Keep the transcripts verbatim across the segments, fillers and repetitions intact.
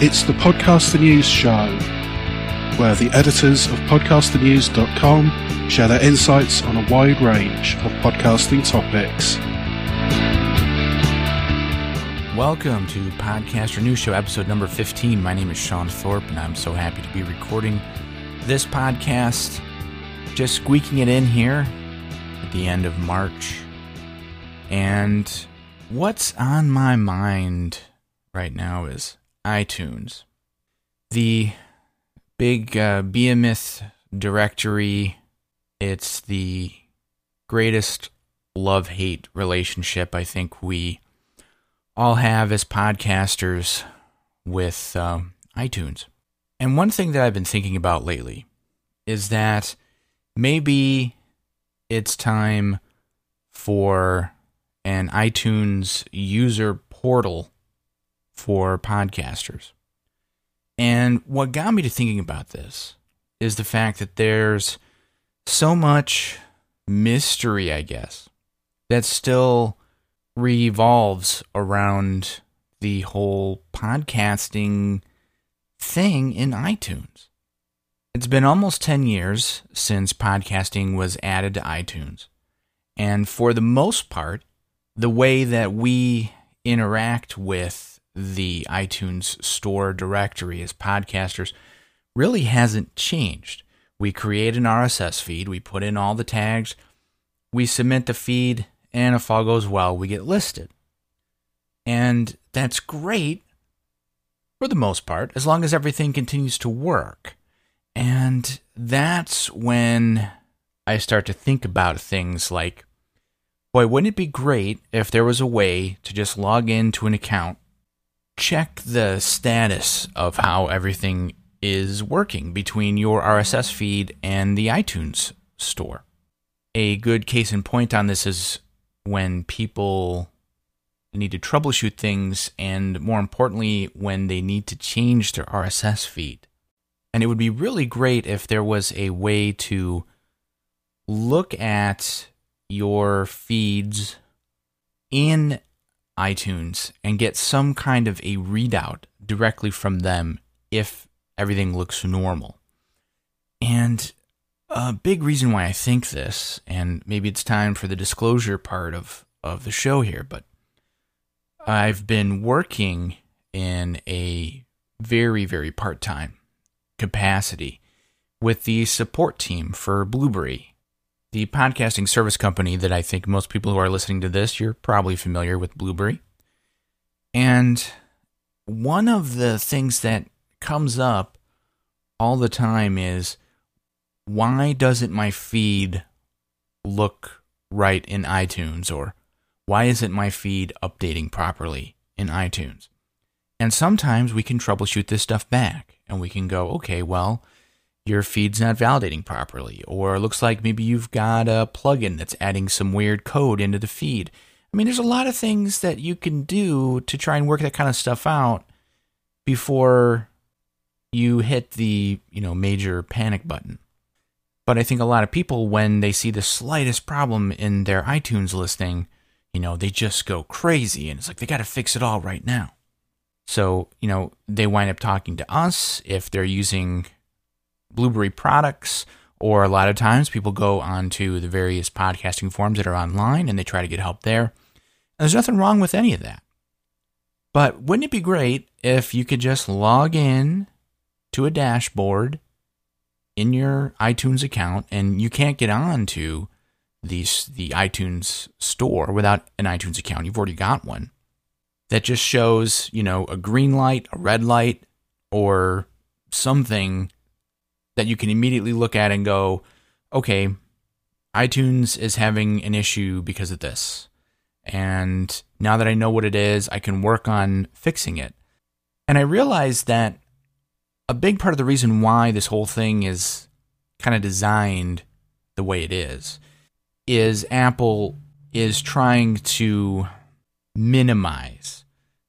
It's the Podcaster News Show, where the editors of podcaster news dot com share their insights on a wide range of podcasting topics. Welcome to Podcaster News Show, episode number fifteen. My name is Sean Thorpe, and I'm so happy to be recording this podcast, just squeaking it in here at the end of March. And what's on my mind right now is iTunes. The big uh, behemoth directory. It's the greatest love-hate relationship I think we all have as podcasters with um, iTunes. And one thing that I've been thinking about lately is that maybe it's time for an iTunes user portal for podcasters. And what got me to thinking about this is the fact that there's so much mystery, I guess, that still revolves around the whole podcasting thing in iTunes. It's been almost ten years since podcasting was added to iTunes. And for the most part, the way that we interact with the iTunes store directory as podcasters really hasn't changed. We create an R S S feed, we put in all the tags, we submit the feed, and if all goes well, we get listed. And that's great for the most part, as long as everything continues to work. And that's when I start to think about things like, boy, wouldn't it be great if there was a way to just log into an account, check the status of how everything is working between your R S S feed and the iTunes store. A good case in point on this is when people need to troubleshoot things, and more importantly, when they need to change their R S S feed. And it would be really great if there was a way to look at your feeds in iTunes and get some kind of a readout directly from them if everything looks normal. And a big reason why I think this, and maybe it's time for the disclosure part of, of the show here, but I've been working in a very, very part-time capacity with the support team for Blubrry, the podcasting service company that I think most people who are listening to this, you're probably familiar with Blubrry. And one of the things that comes up all the time is, why doesn't my feed look right in iTunes? Or why isn't my feed updating properly in iTunes? And sometimes we can troubleshoot this stuff back, and we can go, okay, well, your feed's not validating properly, or it looks like maybe you've got a plugin that's adding some weird code into the feed. I mean, there's a lot of things that you can do to try and work that kind of stuff out before you hit the, you know, major panic button. But I think a lot of people, when they see the slightest problem in their iTunes listing, you know, they just go crazy, and it's like they got to fix it all right now. So, you know, they wind up talking to us if they're using Blubrry products, or a lot of times people go onto the various podcasting forums that are online and they try to get help there. And there's nothing wrong with any of that. But wouldn't it be great if you could just log in to a dashboard in your iTunes account, and you can't get on to the, the iTunes store without an iTunes account. You've already got one. That just shows, you know, a green light, a red light, or something that you can immediately look at and go, okay, iTunes is having an issue because of this. And now that I know what it is, I can work on fixing it. And I realized that a big part of the reason why this whole thing is kind of designed the way it is, is Apple is trying to minimize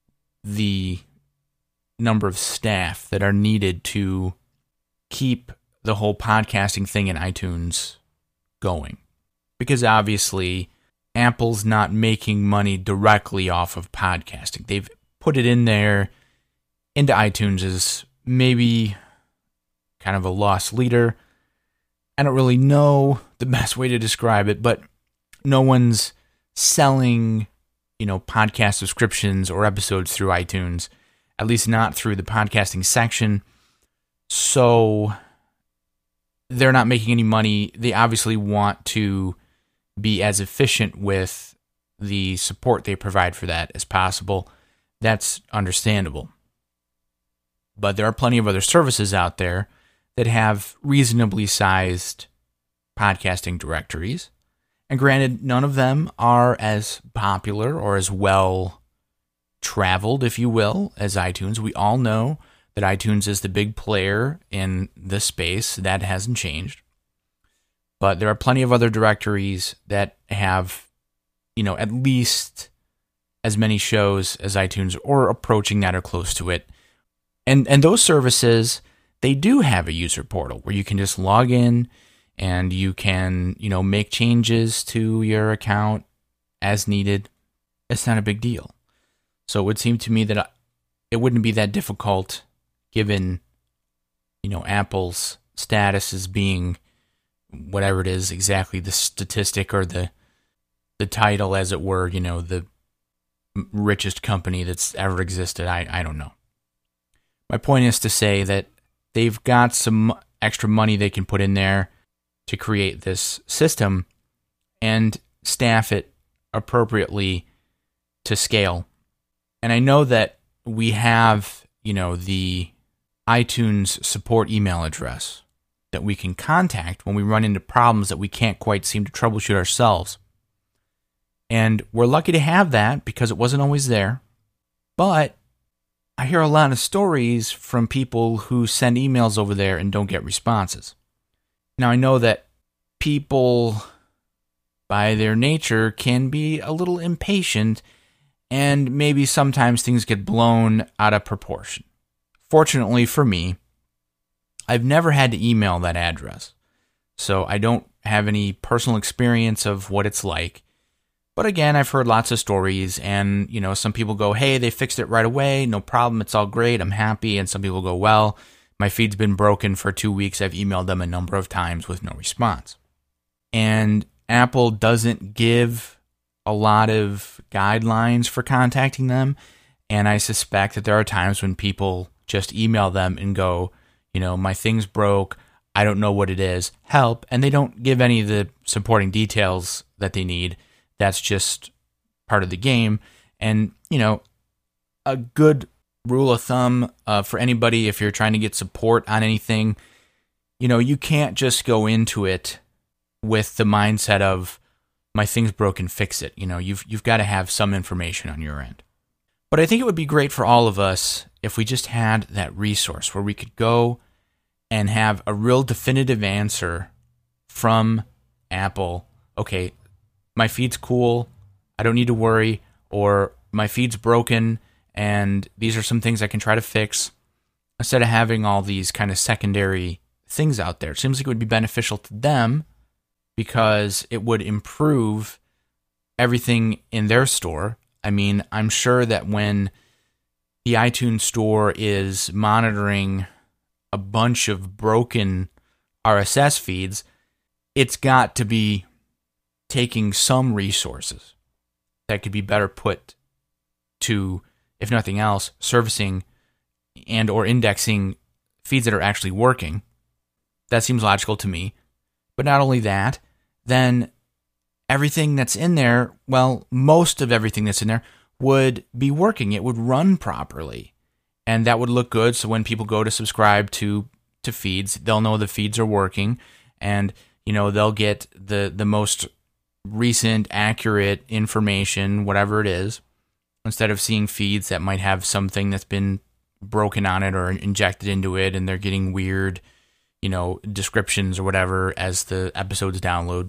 the number of staff that are needed to keep the whole podcasting thing in iTunes going. Because obviously, Apple's not making money directly off of podcasting. They've put it in there into iTunes is maybe kind of a lost leader. I don't really know the best way to describe it, but no one's selling, you know, podcast subscriptions or episodes through iTunes, at least not through the podcasting section. So they're not making any money. They obviously want to be as efficient with the support they provide for that as possible. That's understandable. But there are plenty of other services out there that have reasonably sized podcasting directories. And granted, none of them are as popular or as well traveled, if you will, as iTunes. We all know that iTunes is the big player in this space. That hasn't changed. But there are plenty of other directories that have, you know, at least as many shows as iTunes or approaching that or close to it. And and those services, they do have a user portal where you can just log in and you can, you know, make changes to your account as needed. It's not a big deal. So it would seem to me that it wouldn't be that difficult given, you know, Apple's status as being whatever it is, exactly the statistic or the the title, as it were, you know, the richest company that's ever existed. I, I don't know. My point is to say that they've got some extra money they can put in there to create this system and staff it appropriately to scale. And I know that we have, you know, the iTunes support email address that we can contact when we run into problems that we can't quite seem to troubleshoot ourselves. And we're lucky to have that because it wasn't always there. But I hear a lot of stories from people who send emails over there and don't get responses. Now, I know that people, by their nature, can be a little impatient, and maybe sometimes things get blown out of proportion. Fortunately for me, I've never had to email that address, so I don't have any personal experience of what it's like. But again, I've heard lots of stories, and, you know, some people go, hey, they fixed it right away, no problem, it's all great, I'm happy. And some people go, well, my feed's been broken for two weeks, I've emailed them a number of times with no response. And Apple doesn't give a lot of guidelines for contacting them, and I suspect that there are times when people just email them and go, you know, my thing's broke, I don't know what it is, help, and they don't give any of the supporting details that they need. That's just part of the game. And, you know, a good rule of thumb uh, for anybody, if you're trying to get support on anything, you know, you can't just go into it with the mindset of, my thing's broken, fix it. You know, you've you've got to have some information on your end. But I think it would be great for all of us if we just had that resource where we could go and have a real definitive answer from Apple. Okay, my feed's cool, I don't need to worry, or my feed's broken, and these are some things I can try to fix, instead of having all these kind of secondary things out there. It seems like it would be beneficial to them because it would improve everything in their store. I mean, I'm sure that when the iTunes store is monitoring a bunch of broken R S S feeds, it's got to be taking some resources that could be better put to, if nothing else, servicing and or indexing feeds that are actually working. That seems logical to me. But not only that, then everything that's in there, well, most of everything that's in there would be working. It would run properly. And that would look good. So when people go to subscribe to, to feeds, they'll know the feeds are working. And, you know, they'll get the, the most recent, accurate information, whatever it is, instead of seeing feeds that might have something that's been broken on it or injected into it, and they're getting weird, you know, descriptions or whatever as the episodes download,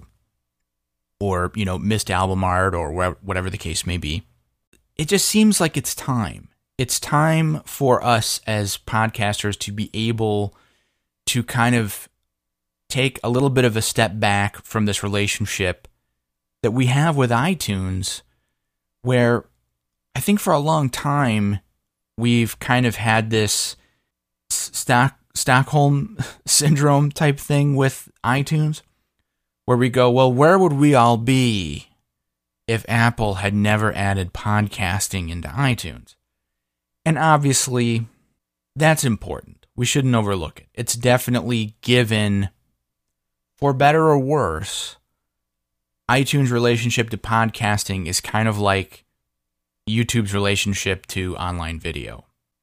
or, you know, missed album art or whatever the case may be. It just seems like it's time. It's time for us as podcasters to be able to kind of take a little bit of a step back from this relationship that we have with iTunes, where I think for a long time we've kind of had this Stock, Stockholm syndrome type thing with iTunes, where we go, well, where would we all be if Apple had never added podcasting into iTunes? And obviously, that's important. We shouldn't overlook it. It's definitely given, for better or worse, iTunes' relationship to podcasting is kind of like YouTube's relationship to online video.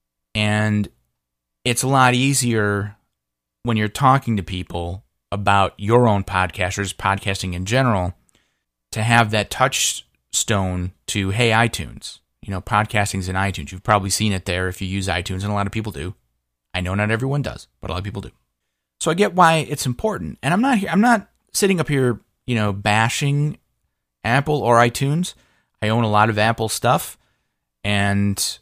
And it's a lot easier when you're talking to people about your own podcast or just podcasting in general to have that touchstone to, hey, iTunes. You know, podcasting's in iTunes. You've probably seen it there if you use iTunes, and a lot of people do. I know not everyone does, but a lot of people do. So I get why it's important. And I'm not here, I'm not sitting up here, you know, bashing Apple or iTunes. I own a lot of Apple stuff, and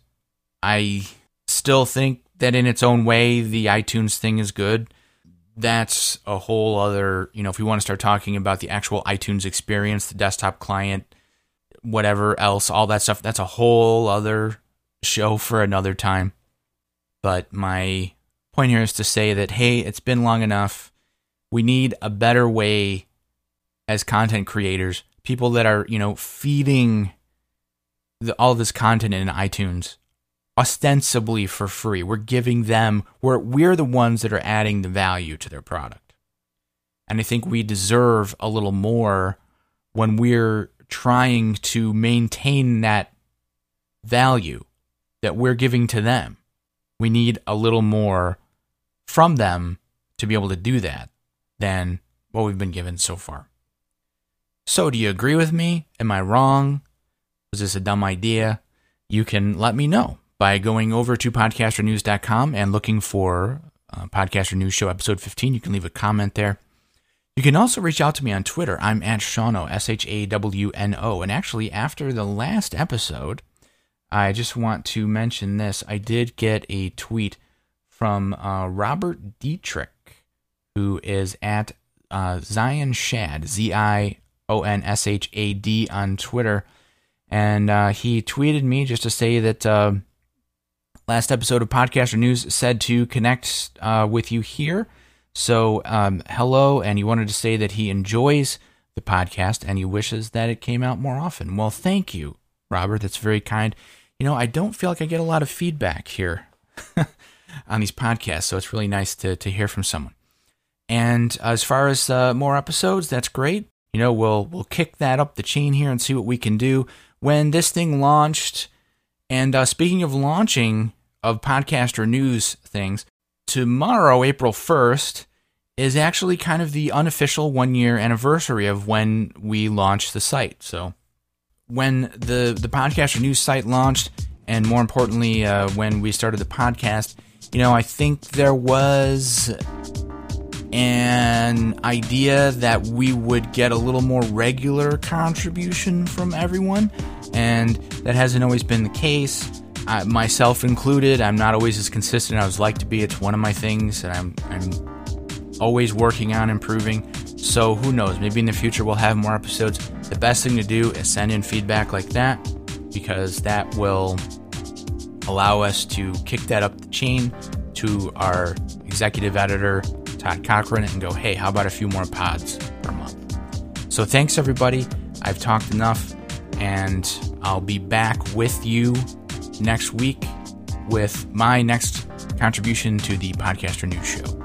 I still think that in its own way, the iTunes thing is good. That's a whole other, you know, if we want to start talking about the actual iTunes experience, the desktop client, whatever else, all that stuff, that's a whole other show for another time. But my point here is to say that, hey, it's been long enough. We need a better way as content creators, people that are, you know, feeding the, all this content in iTunes ostensibly for free. We're giving them, we're, we're the ones that are adding the value to their product. And I think we deserve a little more when we're trying to maintain that value that we're giving to them. We need a little more from them to be able to do that than what we've been given so far. So, do you agree with me? Am I wrong? Was this a dumb idea? You can let me know by going over to podcaster news dot com and looking for uh, Podcaster News Show episode fifteen. You can leave a comment there. You can also reach out to me on Twitter. I'm at Shawno, S H A W N O. And actually, after the last episode, I just want to mention this. I did get a tweet from uh, Robert Dietrich, who is at uh, Zion Shad, Z I O N S H A D on Twitter. And uh, he tweeted me just to say that uh, last episode of Podcaster News said to connect uh, with you here. So, um, hello, and he wanted to say that he enjoys the podcast and he wishes that it came out more often. Well, thank you, Robert. That's very kind. You know, I don't feel like I get a lot of feedback here on these podcasts, so it's really nice to, to hear from someone. And as far as uh, more episodes, that's great. You know, we'll we'll kick that up the chain here and see what we can do. When this thing launched, and uh, speaking of launching of Podcaster News things, tomorrow, April first, is actually kind of the unofficial one-year anniversary of when we launched the site. So when the, the Podcaster News site launched, and more importantly, uh, when we started the podcast, you know, I think there was an idea that we would get a little more regular contribution from everyone, and that hasn't always been the case. I, myself included, I'm not always as consistent as I would like to be. It's one of my things that I'm I'm always working on improving. So who knows? Maybe in the future we'll have more episodes. The best thing to do is send in feedback like that, because that will allow us to kick that up the chain to our executive editor, Todd Cochran, and go, hey, how about a few more pods per month? So thanks, everybody. I've talked enough, and I'll be back with you next week with my next contribution to the Podcaster News Show.